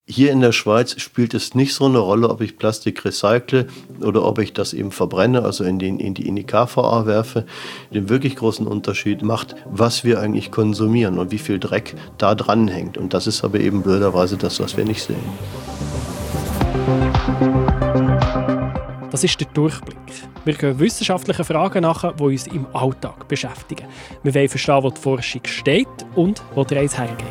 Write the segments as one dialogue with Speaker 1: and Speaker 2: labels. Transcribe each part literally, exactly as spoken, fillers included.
Speaker 1: Hier in der Schweiz spielt es nicht so eine Rolle, ob ich Plastik recycle oder ob ich das eben verbrenne, also in, den, in, die, in die K V A werfe. Den wirklich großen Unterschied macht, was wir eigentlich konsumieren und wie viel Dreck da dran hängt. Und das ist aber eben blöderweise das, was wir nicht sehen.
Speaker 2: Das ist der Durchblick. Wir gehen wissenschaftlichen Fragen nach, die uns im Alltag beschäftigen. Wir wollen verstehen, wo die Forschung steht und wo die Reise hergeht.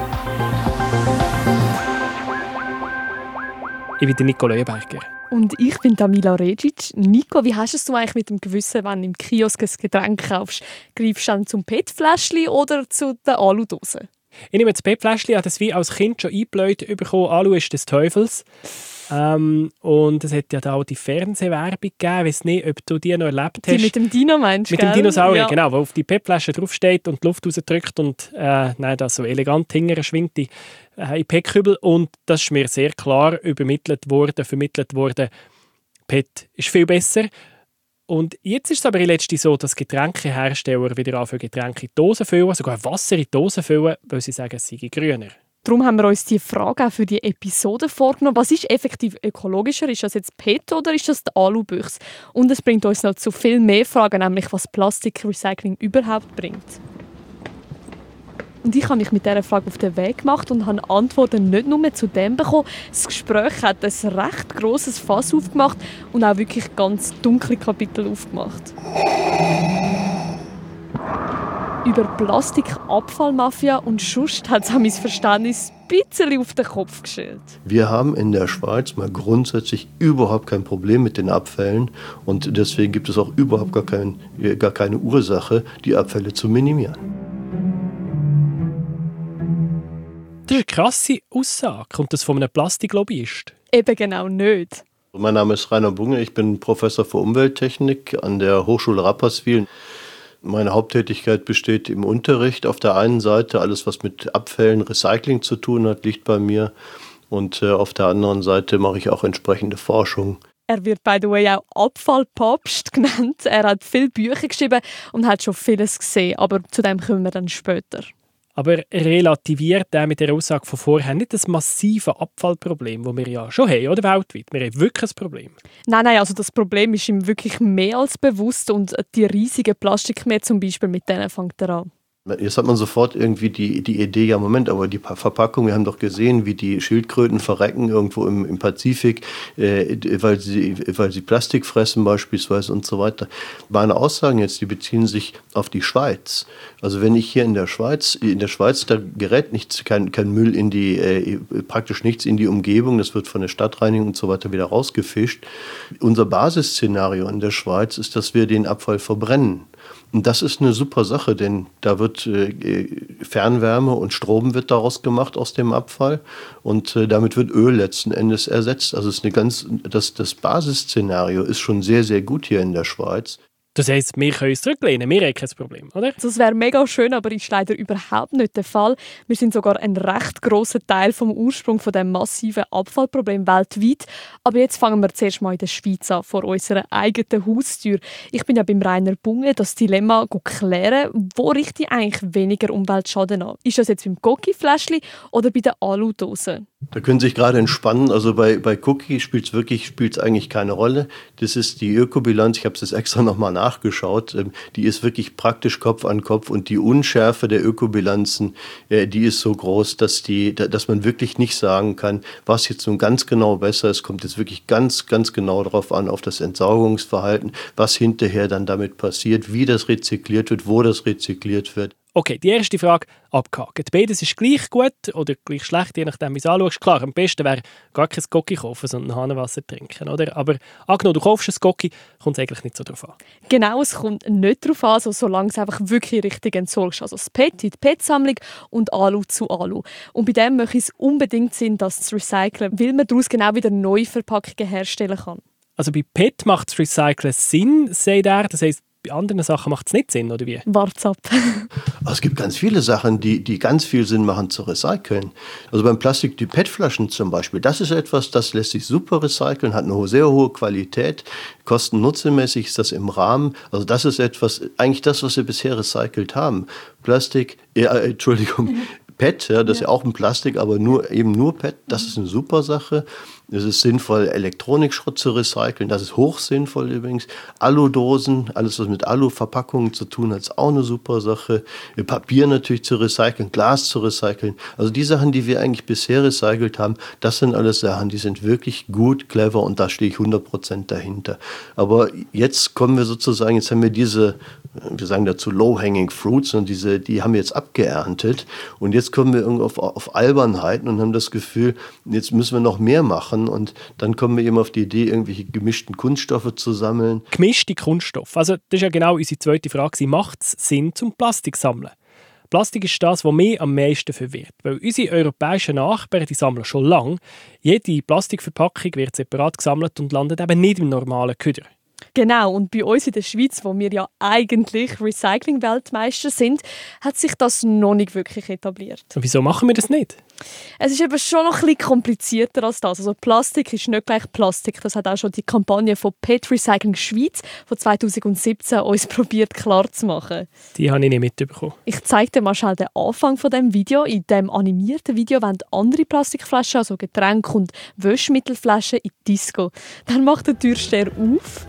Speaker 2: Ich bin Nico Leuenberger.
Speaker 3: Und ich bin Tamila Regic. Nico, wie hast du es eigentlich mit dem Gewissen, wenn du im Kiosk ein Getränk kaufst? Greifst du dann zum P E T-Fläschchen oder zu der Aludose?
Speaker 2: Ich nehme das P E T-Fläschchen, ich habe das wie als Kind schon eingebläut bekommen. Alu ist des Teufels. Ähm, und es hat ja da auch die Fernsehwerbung gegeben. Ich weiss nicht, ob du die noch erlebt hast.
Speaker 3: Die mit dem Dino meinst du?
Speaker 2: Mit
Speaker 3: gell?
Speaker 2: dem Dinosaurier,
Speaker 3: ja.
Speaker 2: genau, wo auf die P E T-Flasche draufsteht und die Luft rausdrückt und äh, nein, das so elegant hinterher schwingt die, äh, in P E T-Kübel. Und das ist mir sehr klar übermittelt worden, vermittelt worden. P E T ist viel besser. Und jetzt ist es aber in letzter so, dass Getränkehersteller wieder anfangen, Getränke in Dosen füllen, sogar Wasser in Dosen füllen, weil sie sagen, es sei grüner.
Speaker 3: Darum haben wir uns die Frage auch für die Episode vorgenommen. Was ist effektiv ökologischer? Ist das jetzt P E T oder ist das die Alubüchse? Und es bringt uns noch zu viel mehr Fragen, nämlich was Plastikrecycling überhaupt bringt. Und ich habe mich mit dieser Frage auf den Weg gemacht und habe Antworten nicht nur zu dem bekommen. Das Gespräch hat ein recht grosses Fass aufgemacht und auch wirklich ganz dunkle Kapitel aufgemacht. Über Plastikabfallmafia und Schust hat es mein Verständnis ein bisschen auf den Kopf gestellt.
Speaker 1: Wir haben in der Schweiz mal grundsätzlich überhaupt kein Problem mit den Abfällen und deswegen gibt es auch überhaupt gar, kein, gar keine Ursache, die Abfälle zu minimieren.
Speaker 2: Das ist eine krasse Aussage. Kommt das von einem Plastiklobbyist?
Speaker 3: Eben genau nicht.
Speaker 1: Mein Name ist Rainer Bunge, ich bin Professor für Umwelttechnik an der Hochschule Rapperswil. Meine Haupttätigkeit besteht im Unterricht. Auf der einen Seite alles, was mit Abfällen, Recycling zu tun hat, liegt bei mir. Und äh, auf der anderen Seite mache ich auch entsprechende Forschung.
Speaker 3: Er wird, by the way, auch Abfallpapst genannt. Er hat viele Bücher geschrieben und hat schon vieles gesehen. Aber zu dem kommen wir dann später.
Speaker 2: Aber relativiert er mit der Aussage von vorher nicht das massive Abfallproblem, das wir ja schon haben, oder weltweit? Wir haben wirklich ein Problem.
Speaker 3: Nein, nein, also das Problem ist ihm wirklich mehr als bewusst und die riesigen Plastikmeere zum Beispiel, mit denen fängt er an.
Speaker 1: Jetzt hat man sofort irgendwie die, die Idee, ja Moment, aber die Verpackung, wir haben doch gesehen, wie die Schildkröten verrecken irgendwo im, im Pazifik, äh, weil, sie, weil sie Plastik fressen beispielsweise und so weiter. Meine Aussagen jetzt, die beziehen sich auf die Schweiz. Also wenn ich hier in der Schweiz, in der Schweiz, da gerät nichts, kein, kein Müll in die, äh, praktisch nichts in die Umgebung, das wird von der Stadtreinigung und so weiter wieder rausgefischt. Unser Basisszenario in der Schweiz ist, dass wir den Abfall verbrennen. Und das ist eine super Sache, denn da wird äh, Fernwärme und Strom wird daraus gemacht aus dem Abfall und äh, damit wird Öl letzten Endes ersetzt. Also es ist eine ganz, das, das Basisszenario ist schon sehr, sehr gut hier in der Schweiz.
Speaker 2: Das heisst, wir können uns zurücklehnen, wir haben kein Problem, oder?
Speaker 3: Das wäre mega schön, aber ist leider überhaupt nicht der Fall. Wir sind sogar ein recht grosser Teil vom Ursprung von dem massiven Abfallproblem weltweit. Aber jetzt fangen wir zuerst mal in der Schweiz an, vor unserer eigenen Haustür. Ich bin ja beim Rainer Bunge das Dilemma klären, wo richte ich eigentlich weniger Umweltschaden an? Ist das jetzt beim Cookie-Fläschchen oder bei der Aludose?
Speaker 1: Da können Sie sich gerade entspannen. Also bei, bei Cookie spielt es wirklich spielt's eigentlich keine Rolle. Das ist die Ökobilanz, ich habe es jetzt extra nochmal nachgeschaut, die ist wirklich praktisch Kopf an Kopf und die Unschärfe der Ökobilanzen, die ist so groß, dass, die, dass man wirklich nicht sagen kann, was jetzt nun ganz genau besser ist. Kommt jetzt wirklich ganz, ganz genau darauf an, auf das Entsorgungsverhalten, was hinterher dann damit passiert, wie das rezykliert wird, wo das rezykliert wird.
Speaker 2: Okay, die erste Frage abgehakt. Beides ist gleich gut oder gleich schlecht, je nachdem, wie du es anschaust. Klar, am besten wäre gar kein Cookie kaufen, sondern Hahnenwasser trinken. Oder? Aber angenommen, du kaufst ein Cookie, kommt es eigentlich nicht so darauf an.
Speaker 3: Genau, es kommt nicht darauf an, also, solange es einfach wirklich richtig entsorgst. Also das P E T in die P E T-Sammlung und Alu zu Alu. Und bei dem macht es unbedingt Sinn, das zu recyceln, weil man daraus genau wieder neue Verpackungen herstellen kann.
Speaker 2: Also bei P E T macht das Recyceln Sinn, sagt er. Das heisst, bei anderen Sachen macht es nicht Sinn, oder wie?
Speaker 3: Wart's ab.
Speaker 1: Also es gibt ganz viele Sachen, die, die ganz viel Sinn machen zu recyceln. Also beim Plastik, die P E T-Flaschen zum Beispiel, das ist etwas, das lässt sich super recyceln, hat eine sehr hohe Qualität, kosten-nutzenmäßig ist das im Rahmen. Also das ist etwas, eigentlich das, was wir bisher recycelt haben. Plastik, äh, Entschuldigung, P E T, ja, das ja. ist ja auch ein Plastik, aber nur, eben nur P E T, das ist eine super Sache. Es ist sinnvoll, Elektronikschrott zu recyceln, das ist hochsinnvoll übrigens. Aludosen, alles was mit Aluverpackungen zu tun hat, ist auch eine super Sache. Papier natürlich zu recyceln, Glas zu recyceln. Also die Sachen, die wir eigentlich bisher recycelt haben, das sind alles Sachen, die sind wirklich gut, clever und da stehe ich hundert Prozent dahinter. Aber jetzt kommen wir sozusagen, jetzt haben wir diese, wir sagen dazu low-hanging fruits, und diese, die haben wir jetzt abgeerntet und jetzt kommen wir irgendwie auf, auf Albernheiten und haben das Gefühl, jetzt müssen wir noch mehr machen. Und dann kommen wir eben auf die Idee, irgendwelche gemischten Kunststoffe zu sammeln.
Speaker 2: Gemischte Kunststoffe. Also das ist ja genau unsere zweite Frage. Macht es Sinn, zum Plastik zu sammeln? Plastik ist das, was mich am meisten verwirrt. Weil unsere europäischen Nachbarn, die sammeln schon lange. Jede Plastikverpackung wird separat gesammelt und landet eben nicht im normalen Köder.
Speaker 3: Genau, und bei uns in der Schweiz, wo wir ja eigentlich Recycling-Weltmeister sind, hat sich das noch nicht wirklich etabliert.
Speaker 2: Und wieso machen wir das nicht?
Speaker 3: Es ist eben schon noch ein bisschen komplizierter als das. Also Plastik ist nicht gleich Plastik. Das hat auch schon die Kampagne von P E T Recycling Schweiz von zwanzig siebzehn uns probiert klarzumachen.
Speaker 2: Die habe ich nicht mitbekommen.
Speaker 3: Ich zeige dir mal schnell den Anfang von dem Video. In dem animierten Video wollen andere Plastikflaschen, also Getränke und Wäschmittelflaschen, in die Disco. Dann macht der Türsteher auf.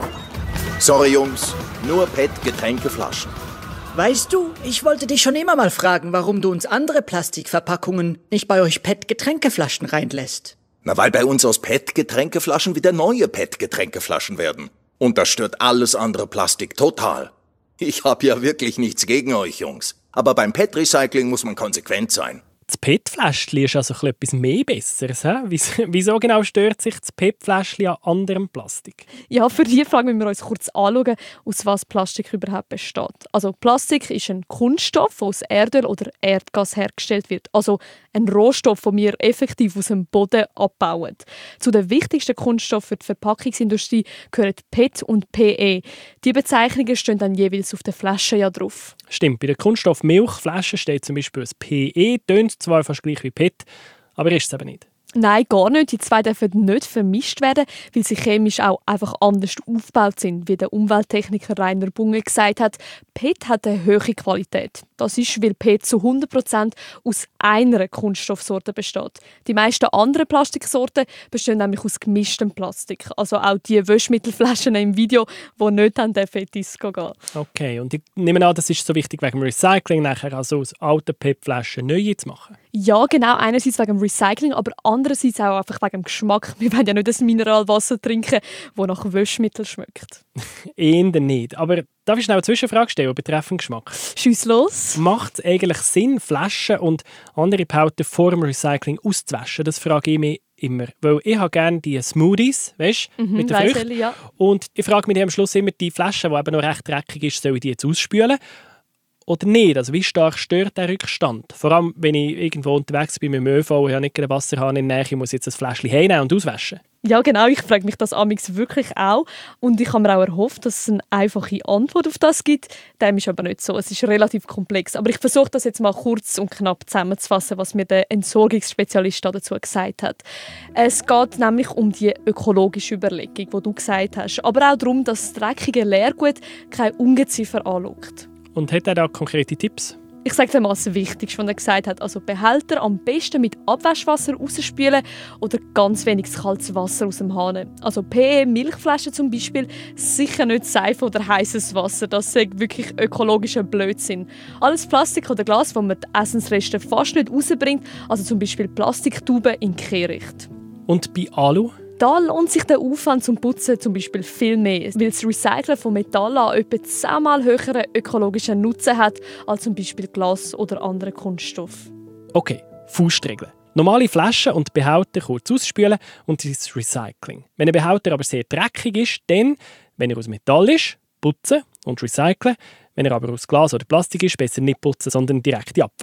Speaker 4: Sorry Jungs, nur P E T-Getränkeflaschen.
Speaker 5: Weißt du, ich wollte dich schon immer mal fragen, warum du uns andere Plastikverpackungen nicht bei euch P E T-Getränkeflaschen reinlässt.
Speaker 4: Na, weil bei uns aus P E T-Getränkeflaschen wieder neue P E T-Getränkeflaschen werden. Und das stört alles andere Plastik total. Ich hab ja wirklich nichts gegen euch, Jungs. Aber beim P E T-Recycling muss man konsequent sein.
Speaker 2: Das P E T-Fläschchen ist also etwas mehr Besseres. He? Wieso genau stört sich das P E T-Fläschchen an anderem Plastik?
Speaker 3: Ja, für diese Frage müssen wir uns kurz anschauen, aus was Plastik überhaupt besteht. Also Plastik ist ein Kunststoff, der aus Erdöl oder Erdgas hergestellt wird. Also ein Rohstoff, den wir effektiv aus dem Boden abbauen. Zu den wichtigsten Kunststoffen für die Verpackungsindustrie gehören P E T und P E. Die Bezeichnungen stehen dann jeweils auf der Flasche ja drauf.
Speaker 2: Stimmt, bei der Kunststoff-Milchflasche steht zum Beispiel das P E, tönt zwar fast gleich wie P E T, aber ist es eben nicht.
Speaker 3: Nein, gar nicht. Die zwei dürfen nicht vermischt werden, weil sie chemisch auch einfach anders aufgebaut sind. Wie der Umwelttechniker Rainer Bunge gesagt hat, P E T hat eine hohe Qualität. Das ist, weil P E T zu hundert Prozent aus einer Kunststoffsorte besteht. Die meisten anderen Plastiksorten bestehen nämlich aus gemischtem Plastik. Also auch die Wäschmittelflaschen im Video, die nicht an den Disco gehen.
Speaker 2: Okay, und ich nehme an, das ist so wichtig wegen dem Recycling, nachher also aus alten P E T-Flaschen neue zu machen.
Speaker 3: Ja, genau. Einerseits wegen dem Recycling, aber andererseits auch einfach wegen dem Geschmack. Wir wollen ja nicht das Mineralwasser trinken, das nach Wäschmittel schmeckt.
Speaker 2: Eher nicht. Aber darf ich schnell eine Zwischenfrage stellen betreffend Geschmack?
Speaker 3: Schieß los.
Speaker 2: Macht es eigentlich Sinn, Flaschen und andere Behälter vor dem Recycling auszuwaschen? Das frage ich mich immer. Weil ich habe gerne die Smoothies, weißt, mhm, mit den Früchten.
Speaker 3: Ja.
Speaker 2: Und ich frage mich am Schluss immer, die Flasche, die eben noch recht dreckig ist, soll ich die jetzt ausspülen? Oder nicht? Also wie stark stört der Rückstand? Vor allem, wenn ich irgendwo unterwegs bin mit dem ÖV und ich habe nicht einen Wasserhahn in der Nähe, ich muss jetzt ein Fläschchen heimnehmen und auswaschen.
Speaker 3: Ja, genau. Ich frage mich das amigs wirklich auch. Und ich habe mir auch erhofft, dass es eine einfache Antwort auf das gibt. Dem ist aber nicht so. Es ist relativ komplex. Aber ich versuche das jetzt mal kurz und knapp zusammenzufassen, was mir der Entsorgungsspezialist dazu gesagt hat. Es geht nämlich um die ökologische Überlegung, die du gesagt hast. Aber auch darum, dass das dreckige Leergut kein Ungeziefer anlockt.
Speaker 2: Und hat er da konkrete Tipps?
Speaker 3: Ich sage dir mal das Wichtigste, was er gesagt hat. Also Behälter am besten mit Abwaschwasser rausspülen oder ganz wenig kaltes Wasser aus dem Hahn. Also P E-Milchflaschen zum Beispiel, sicher nicht Seife oder heißes Wasser. Das ist wirklich ökologischer Blödsinn. Alles Plastik oder Glas, wo man die Essensreste fast nicht rausbringt, also zum Beispiel Plastiktuben in Kehricht.
Speaker 2: Und bei Alu?
Speaker 3: Da lohnt sich der Aufwand zum Putzen zum Beispiel viel mehr, weil das Recyceln von Metall an etwa zehnmal höheren ökologischen Nutzen hat als zum Beispiel Glas oder andere Kunststoffe.
Speaker 2: Okay, Faustregel. Normale Flaschen und Behälter kurz ausspülen und das Recycling. Wenn ein Behälter aber sehr dreckig ist, dann, wenn er aus Metall ist, putzen und recyceln. Wenn er aber aus Glas oder Plastik ist, besser nicht putzen, sondern direkt in Abfall.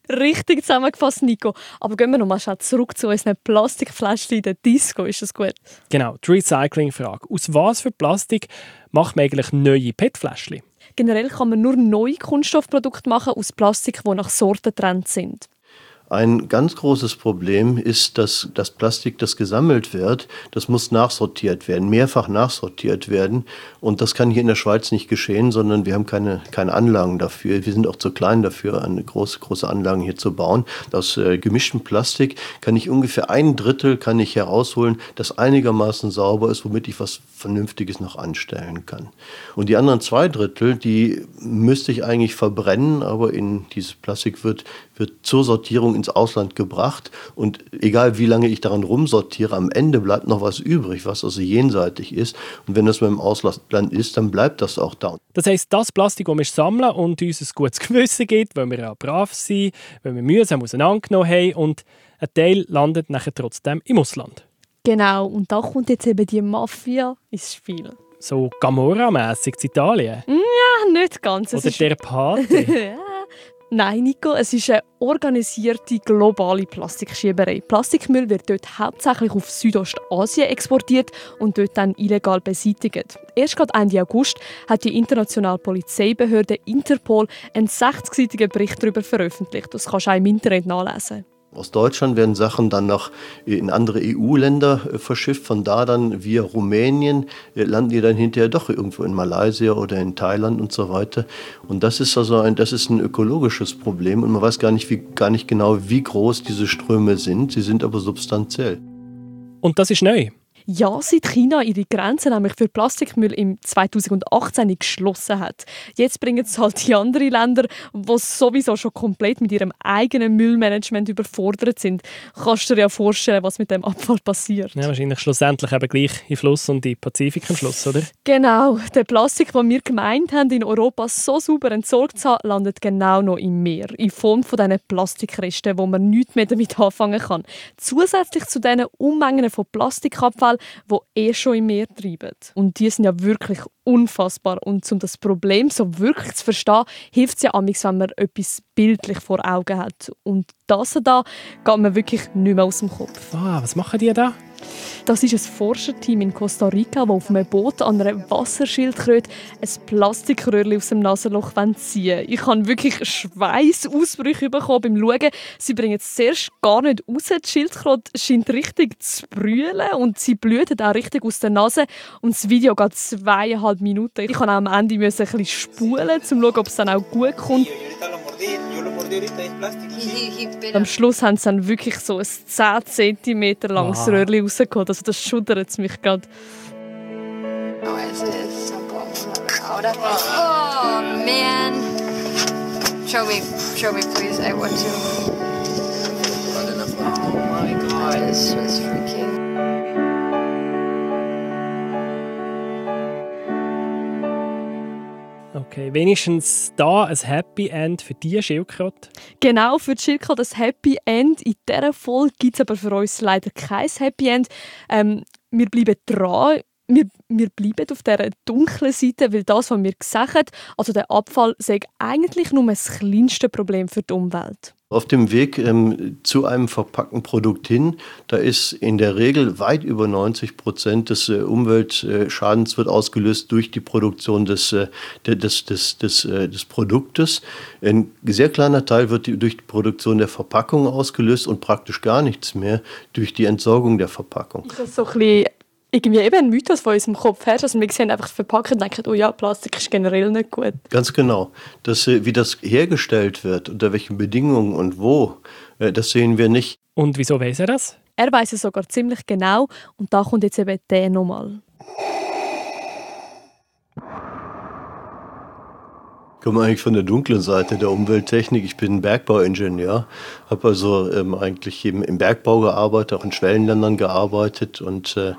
Speaker 3: Richtig zusammengefasst, Nico. Aber gehen wir noch mal zurück zu unseren Plastikfläschchen in der Disco. Ist das gut?
Speaker 2: Genau, die Recycling-Frage. Aus was für Plastik macht man eigentlich neue P E T-Fläschchen?
Speaker 3: Generell kann man nur neue Kunststoffprodukte machen aus Plastik, die nach Sorten getrennt sind.
Speaker 1: Ein ganz großes Problem ist, dass das Plastik, das gesammelt wird, das muss nachsortiert werden, mehrfach nachsortiert werden. Und das kann hier in der Schweiz nicht geschehen, sondern wir haben keine, keine Anlagen dafür. Wir sind auch zu klein dafür, eine große, große Anlagen hier zu bauen. Aus äh, gemischtem Plastik kann ich ungefähr ein Drittel kann ich herausholen, das einigermaßen sauber ist, womit ich was Vernünftiges noch anstellen kann. Und die anderen zwei Drittel, die müsste ich eigentlich verbrennen, aber in dieses Plastik wird, wird zur Sortierung ins Ausland gebracht. Und egal wie lange ich daran rumsortiere, am Ende bleibt noch was übrig, was also jenseitig ist. Und wenn das mal im Ausland ist, dann bleibt das auch da.
Speaker 2: Das heisst, das Plastik, das wir sammeln und uns ein gutes Gewissen gibt, weil wir ja brav sind, weil wir mühsam auseinandergenommen haben und ein Teil landet nachher trotzdem im Ausland.
Speaker 3: Genau, und da kommt jetzt eben die Mafia ins Spiel.
Speaker 2: So Camorra-mässig in Italien?
Speaker 3: Ja, nicht ganz. Es
Speaker 2: Oder
Speaker 3: ist...
Speaker 2: der Pate?
Speaker 3: Nein, Nico, es ist eine organisierte globale Plastikschieberei. Plastikmüll wird dort hauptsächlich auf Südostasien exportiert und dort dann illegal beseitigt. Erst gerade Ende August hat die internationale Polizeibehörde Interpol einen sechzigseitigen Bericht darüber veröffentlicht. Das kannst du auch im Internet nachlesen.
Speaker 1: Aus Deutschland werden Sachen dann noch in andere E U-Länder verschifft. Von da dann via Rumänien landen die dann hinterher doch irgendwo in Malaysia oder in Thailand und so weiter. Und das ist also ein, das ist ein ökologisches Problem. Und man weiß gar nicht, wie, gar nicht genau, wie groß diese Ströme sind. Sie sind aber substanziell.
Speaker 2: Und das ist neu?
Speaker 3: Ja, seit China ihre Grenzen nämlich für Plastikmüll im zweitausendachtzehn geschlossen hat. Jetzt bringen es halt die anderen Länder, die sowieso schon komplett mit ihrem eigenen Müllmanagement überfordert sind. Kannst du dir ja vorstellen, was mit dem Abfall passiert.
Speaker 2: Ja, wahrscheinlich schlussendlich eben gleich in Fluss und in Pazifik am Schluss, oder?
Speaker 3: Genau. Der Plastik, den wir gemeint haben, in Europa so sauber entsorgt zu haben, landet genau noch im Meer. In Form von diesen Plastikresten, wo man nichts mehr damit anfangen kann. Zusätzlich zu diesen Unmengen von Plastikabfall, die eh schon im Meer treiben. Und die sind ja wirklich unfassbar. Und um das Problem so wirklich zu verstehen, hilft es ja manchmal, wenn man etwas bildlich vor Augen hat. Und das da geht mir wirklich nicht mehr aus dem Kopf.
Speaker 2: Ah, was machen die da?
Speaker 3: Das ist ein Forscherteam in Costa Rica, das auf einem Boot an einer Wasserschildkröte ein Plastikröhrchen aus dem Nasenloch ziehen. Ich habe wirklich Schweißausbrüche bekommen beim Schauen. Sie bringen es zuerst gar nicht raus. Die Schildkröte scheint richtig zu brüllen und sie blüht auch richtig aus der Nase. Und das Video geht zweieinhalb Minuten. Ich musste auch am Ende ein bisschen spulen, um zu schauen, ob es dann auch gut kommt. Am Schluss haben sie dann wirklich so ein zehn Zentimeter langes wow. Röhrchen rausgeholt. Also das schudert es mich gerade.
Speaker 6: Oh man! Show me, show me please. I want to. Oh my god, this was freaking.
Speaker 2: Okay, wenigstens da ein Happy End für diese Schildkröte.
Speaker 3: Genau, für die Schildkröte ein Happy End. In dieser Folge gibt es aber für uns leider kein Happy End. Ähm, wir bleiben dran. Wir, wir bleiben auf dieser dunklen Seite, weil das, was wir gesagt haben, also der Abfall, sei eigentlich nur das kleinste Problem für die Umwelt.
Speaker 1: Auf dem Weg ähm, zu einem verpackten Produkt hin, da ist in der Regel weit über neunzig Prozent des äh, Umweltschadens wird ausgelöst durch die Produktion des, äh, des, des, des, äh, des Produktes. Ein sehr kleiner Teil wird die, durch die Produktion der Verpackung ausgelöst und praktisch gar nichts mehr durch die Entsorgung der Verpackung.
Speaker 3: Das ist so ein bisschen irgendwie eben ein Mythos von unserem Kopf her, dass wir sehen, einfach verpacken und denken, oh ja, Plastik ist generell nicht gut.
Speaker 1: Ganz genau. Das, wie das hergestellt wird, unter welchen Bedingungen und wo, das sehen wir nicht.
Speaker 2: Und wieso weiss er das?
Speaker 3: Er weiss es sogar ziemlich genau und da kommt jetzt eben der nochmal.
Speaker 1: Ich komme eigentlich von der dunklen Seite der Umwelttechnik. Ich bin Bergbauingenieur, habe also ähm, eigentlich eben im Bergbau gearbeitet, auch in Schwellenländern gearbeitet und äh,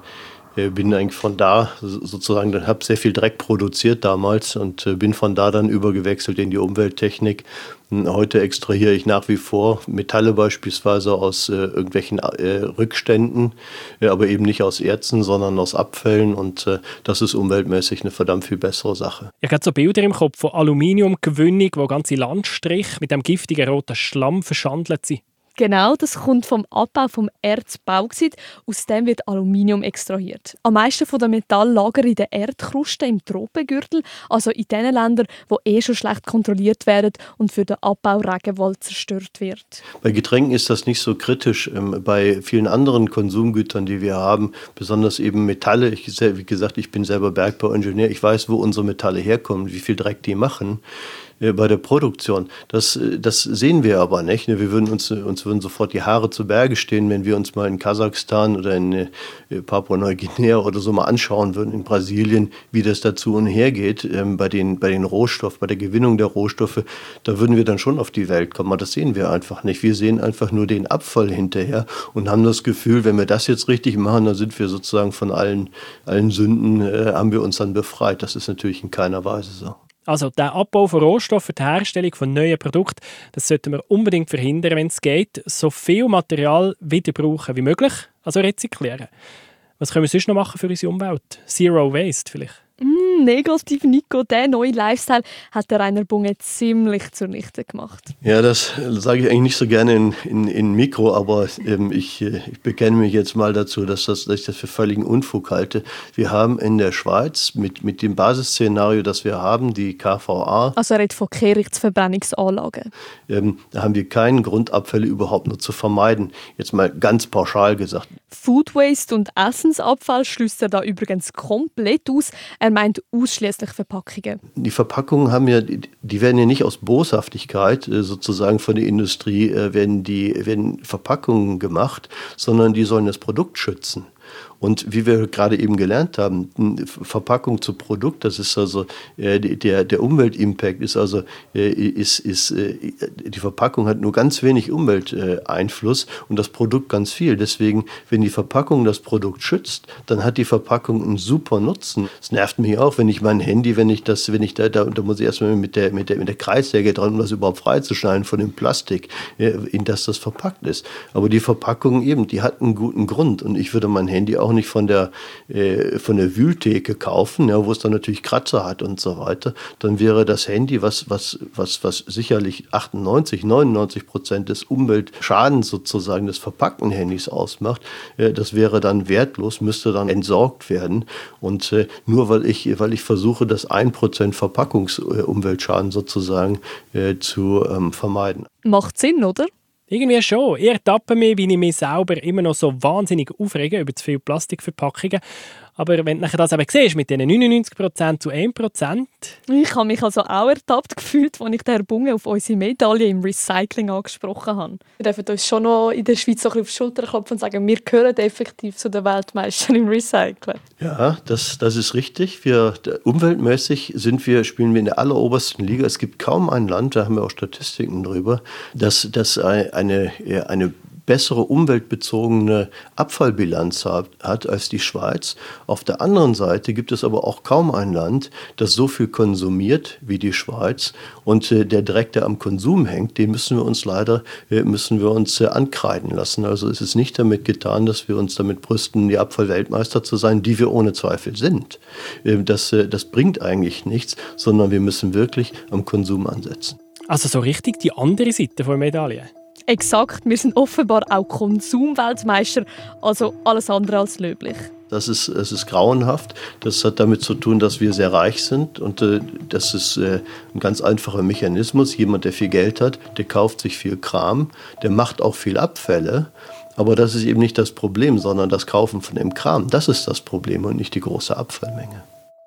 Speaker 1: bin eigentlich von da sozusagen, dann habe sehr viel Dreck produziert damals und bin von da dann übergewechselt in die Umwelttechnik. Heute extrahiere ich nach wie vor Metalle beispielsweise aus äh, irgendwelchen äh, Rückständen, äh, aber eben nicht aus Erzen, sondern aus Abfällen und äh, das ist umweltmäßig eine verdammt viel bessere Sache.
Speaker 2: Ich habe so Bilder im Kopf von Aluminiumgewinnung, wo ganze Landstriche mit dem giftigen roten Schlamm verschandelt sind.
Speaker 3: Genau, das kommt vom Abbau vom Erzbauxit. Aus dem wird Aluminium extrahiert. Am meisten von den Metall lagern in der Erdkruste im Tropengürtel, also in den Ländern, die eh schon schlecht kontrolliert werden und für den Abbau Regenwald zerstört wird.
Speaker 1: Bei Getränken ist das nicht so kritisch. Bei vielen anderen Konsumgütern, die wir haben, besonders eben Metalle, ich, wie gesagt, ich bin selber Bergbauingenieur, ich weiß, wo unsere Metalle herkommen, wie viel Dreck die machen. Bei der Produktion. Das, das sehen wir aber nicht. Wir würden uns, uns würden sofort die Haare zu Berge stehen, wenn wir uns mal in Kasachstan oder in Papua-Neuguinea oder so mal anschauen würden, in Brasilien, wie das dazu und her geht, bei den, bei den Rohstoffen, bei der Gewinnung der Rohstoffe. Da würden wir dann schon auf die Welt kommen. Aber das sehen wir einfach nicht. Wir sehen einfach nur den Abfall hinterher und haben das Gefühl, wenn wir das jetzt richtig machen, dann sind wir sozusagen von allen, allen Sünden, äh, haben wir uns dann befreit. Das ist natürlich in keiner Weise so.
Speaker 2: Also der Abbau von Rohstoffen, die Herstellung von neuen Produkten, das sollten wir unbedingt verhindern, wenn es geht. So viel Material wieder brauchen wie möglich, also rezyklieren. Was können wir sonst noch machen für unsere Umwelt? Zero Waste vielleicht?
Speaker 3: Mm, negativ, Nico. Der neue Lifestyle hat der Rainer Bunge ziemlich zunichte gemacht.
Speaker 1: Ja, das sage ich eigentlich nicht so gerne in, in, in Mikro, aber ähm, ich, ich bekenne mich jetzt mal dazu, dass, das, dass ich das für völligen Unfug halte. Wir haben in der Schweiz mit, mit dem Basisszenario, das wir haben, die K V A.
Speaker 3: Also er redet von Kehrichtverbrennungsanlagen.
Speaker 1: Ähm, da haben wir keinen Grund, Abfälle überhaupt nur zu vermeiden. Jetzt mal ganz pauschal gesagt.
Speaker 3: Food Waste und Essensabfall schließt er da übrigens komplett aus. Er meint ausschließlich Verpackungen.
Speaker 1: Die Verpackungen haben ja, die werden ja nicht aus Boshaftigkeit sozusagen von der Industrie, werden die werden Verpackungen gemacht, sondern die sollen das Produkt schützen. Und wie wir gerade eben gelernt haben, Verpackung zu Produkt, das ist also äh, der, der Umweltimpact ist also äh, ist, ist äh, die Verpackung hat nur ganz wenig Umwelteinfluss äh, und das Produkt ganz viel. Deswegen, wenn die Verpackung das Produkt schützt, dann hat die Verpackung einen super Nutzen. Es nervt mich auch, wenn ich mein Handy, wenn ich das, wenn ich da, da, da muss ich erstmal mit der mit der mit der Kreissäge dran, um das überhaupt freizuschneiden von dem Plastik, äh, in das das verpackt ist. Aber die Verpackung eben, die hat einen guten Grund und ich würde mein Handy auch nicht von der, äh, von der Wühltheke kaufen, ja, wo es dann natürlich Kratzer hat und so weiter, dann wäre das Handy, was, was, was, was sicherlich achtundneunzig, neunundneunzig Prozent des Umweltschadens sozusagen des verpackten Handys ausmacht, äh, das wäre dann wertlos, müsste dann entsorgt werden. Und äh, nur weil ich, weil ich versuche, das ein Prozent Verpackungsumweltschaden sozusagen äh, zu ähm, vermeiden.
Speaker 3: Macht Sinn, oder?
Speaker 2: Irgendwie schon. Ich ertappe mich, wie ich mich selber immer noch so wahnsinnig aufrege über zu viele Plastikverpackungen. Aber wenn du das eben siehst, mit diesen neunundneunzig Prozent zu ein Prozent.
Speaker 3: Ich habe mich also auch ertappt gefühlt, als ich den Herrn Bunge auf unsere Medaille im Recycling angesprochen habe. Wir dürfen uns schon noch in der Schweiz so ein bisschen auf die Schulter klopfen und sagen, wir gehören effektiv zu den Weltmeistern im Recyceln.
Speaker 1: Ja, das, das ist richtig. Wir, umweltmäßig sind wir, spielen wir in der allerobersten Liga. Es gibt kaum ein Land, da haben wir auch Statistiken drüber, dass, dass eine, eine bessere umweltbezogene Abfallbilanz hat als die Schweiz. Auf der anderen Seite gibt es aber auch kaum ein Land, das so viel konsumiert wie die Schweiz. Und äh, der Dreck, der am Konsum hängt, den müssen wir uns leider äh, müssen wir uns äh, ankreiden lassen. Also es ist nicht damit getan, dass wir uns damit brüsten, die Abfallweltmeister zu sein, die wir ohne Zweifel sind. Äh, das, äh, das bringt eigentlich nichts, sondern wir müssen wirklich am Konsum ansetzen.
Speaker 2: Also so richtig die andere Seite der Medaille.
Speaker 3: Exakt, wir sind offenbar auch Konsumweltmeister, also alles andere als löblich.
Speaker 1: Das ist, das ist grauenhaft. Das hat damit zu tun, dass wir sehr reich sind. Und äh, das ist äh, ein ganz einfacher Mechanismus. Jemand, der viel Geld hat, der kauft sich viel Kram, der macht auch viel Abfälle. Aber das ist eben nicht das Problem, sondern das Kaufen von dem Kram. Das ist das Problem und nicht die große Abfallmenge.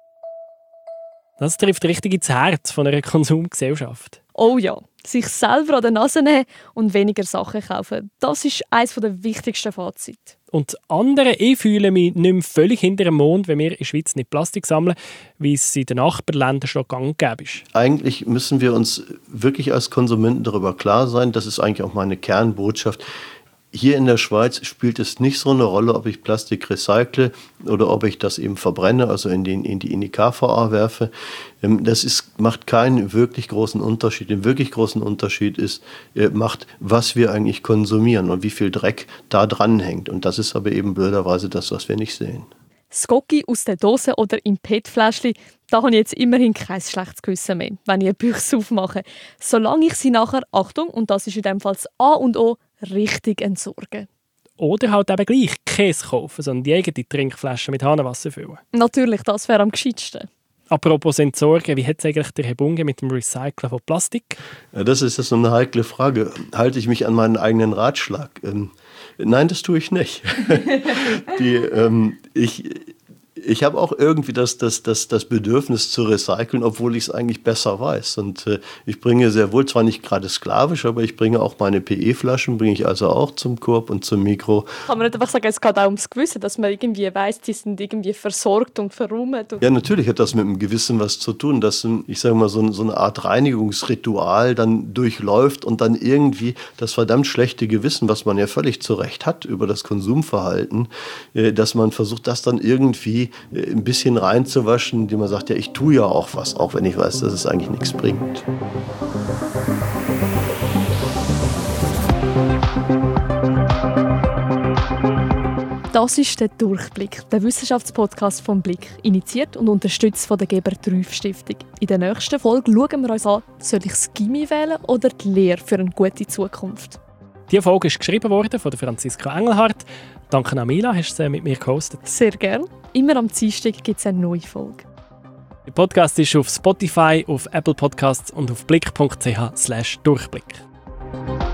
Speaker 2: Das trifft richtig ins Herz von einer Konsumgesellschaft.
Speaker 3: Oh ja, sich selber an der Nase nehmen und weniger Sachen kaufen. Das ist eines der wichtigsten Fazit.
Speaker 2: Und andere, ich fühle mich nicht mehr völlig hinter dem Mond, wenn wir in der Schweiz nicht Plastik sammeln, wie es in den Nachbarländern schon gang und gäbe ist.
Speaker 1: Eigentlich müssen wir uns wirklich als Konsumenten darüber klar sein, das ist eigentlich auch meine Kernbotschaft, hier in der Schweiz spielt es nicht so eine Rolle, ob ich Plastik recycle oder ob ich das eben verbrenne, also in, den, in, die, in die K V A werfe. Das ist, macht keinen wirklich großen Unterschied. Den wirklich großen Unterschied ist, macht, was wir eigentlich konsumieren und wie viel Dreck da dran hängt. Und das ist aber eben blöderweise das, was wir nicht sehen.
Speaker 3: Das Gocki aus der Dose oder im P E T-Fläschchen, da habe ich jetzt immerhin kein schlechtes Gewissen mehr, wenn ich eine Büchse aufmache. Solange ich sie nachher, Achtung, und das ist in dem Fall das A und O, richtig entsorge.
Speaker 2: Oder halt eben gleich Käse kaufen, sondern die eigene Trinkflasche mit Hahnenwasser füllen.
Speaker 3: Natürlich, das wäre am gescheitsten.
Speaker 2: Apropos Entsorgen, wie hat es eigentlich der Herr Bunge mit dem Recyceln von Plastik?
Speaker 1: Ja, das ist jetzt eine heikle Frage. Halte ich mich an meinen eigenen Ratschlag? Ähm, nein, das tue ich nicht. Die, ähm, ich ich habe auch irgendwie das, das, das, das Bedürfnis zu recyceln, obwohl ich es eigentlich besser weiß. Und äh, ich bringe sehr wohl, zwar nicht gerade sklavisch, aber ich bringe auch meine P E-Flaschen, bringe ich also auch zum Coop und zum Mikro.
Speaker 3: Kann man nicht einfach sagen, es geht auch ums Gewissen, dass man irgendwie weiss, die sind irgendwie versorgt und verräumt? Und
Speaker 1: ja, natürlich hat das mit dem Gewissen was zu tun, dass, ich sage mal, so, so eine Art Reinigungsritual dann durchläuft und dann irgendwie das verdammt schlechte Gewissen, was man ja völlig zu Recht hat über das Konsumverhalten, äh, dass man versucht, das dann irgendwie ein bisschen reinzuwaschen, indem man sagt, ja, ich tue ja auch was, auch wenn ich weiß, dass es eigentlich nichts bringt.
Speaker 3: Das ist der Durchblick, der Wissenschaftspodcast vom Blick, initiiert und unterstützt von der Geber Trüff Stiftung. In der nächsten Folge schauen wir uns an, soll ich das Gymi wählen oder die Lehre für eine gute Zukunft?
Speaker 2: Diese Folge ist geschrieben worden von Franziska Engelhardt. Danke an Mila, hast du sie mit mir gehostet.
Speaker 3: Sehr gerne. Immer am Dienstag gibt es eine neue Folge.
Speaker 2: Der Podcast ist auf Spotify, auf Apple Podcasts und auf blick punkt c h slash Durchblick.